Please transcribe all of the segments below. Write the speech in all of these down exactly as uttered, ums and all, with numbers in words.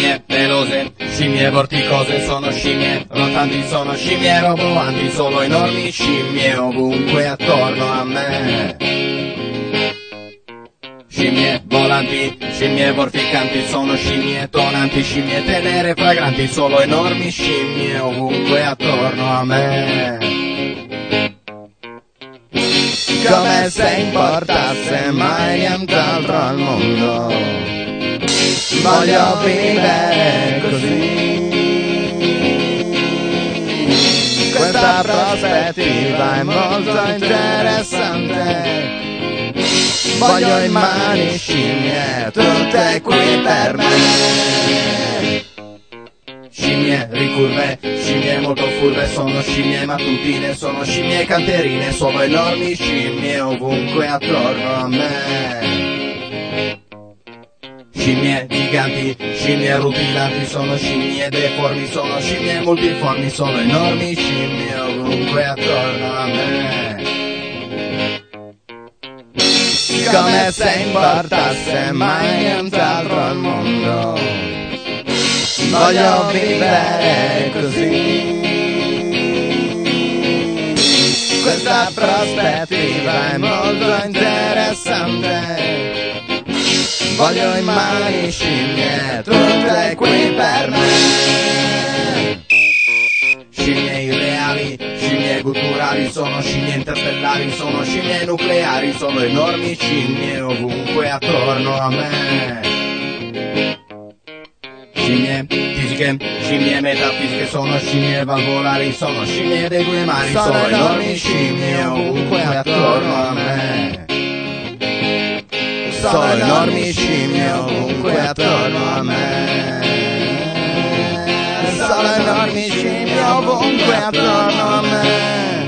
Scimmie pelose, scimmie vorticose, sono scimmie rotanti, sono scimmie roboanti, solo enormi scimmie ovunque attorno a me. Scimmie volanti, scimmie vorticanti, sono scimmie tonanti, scimmie tenere fragranti, solo enormi scimmie ovunque attorno a me. Come se importasse mai nient'altro al mondo, voglio vivere così. Questa prospettiva è molto interessante. Voglio in mani scimmie, tutte qui per me. Scimmie ricurve, scimmie molto furbe, sono scimmie mattutine, sono scimmie canterine, sono enormi scimmie ovunque attorno a me. Scimmie giganti, scimmie rutilanti, sono scimmie deformi, sono scimmie multiformi, sono enormi scimmie ovunque attorno a me. Come se importasse mai nient'altro al mondo, voglio vivere così. Questa prospettiva è molto interessante. Voglio in mani scimmie, tutte qui per me. Scimmie irreali, scimmie gutturali, sono scimmie interstellari, sono scimmie nucleari, sono enormi scimmie ovunque attorno a me. Scimmie fisiche, scimmie metafisiche, sono scimmie valvolari, sono scimmie dei due mari, sono, sono enormi scimmie ovunque attorno a me. Sono enormi scimmie ovunque attorno a me. Sono enormi scimmie ovunque attorno a me.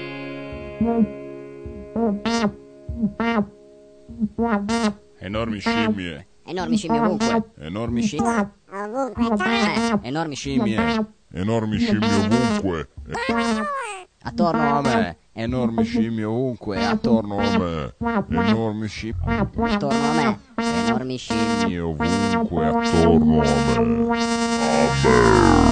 Enormi scimmie. Enormi scimmie ovunque. Enormi scimmie. Eh, enormi scimmie. Enormi scimmie ovunque. Attorno a me. Enormi scimmie ovunque attorno a me. Enormi scimmie Attorno a me. Enormi scimmie ovunque attorno a me. A me.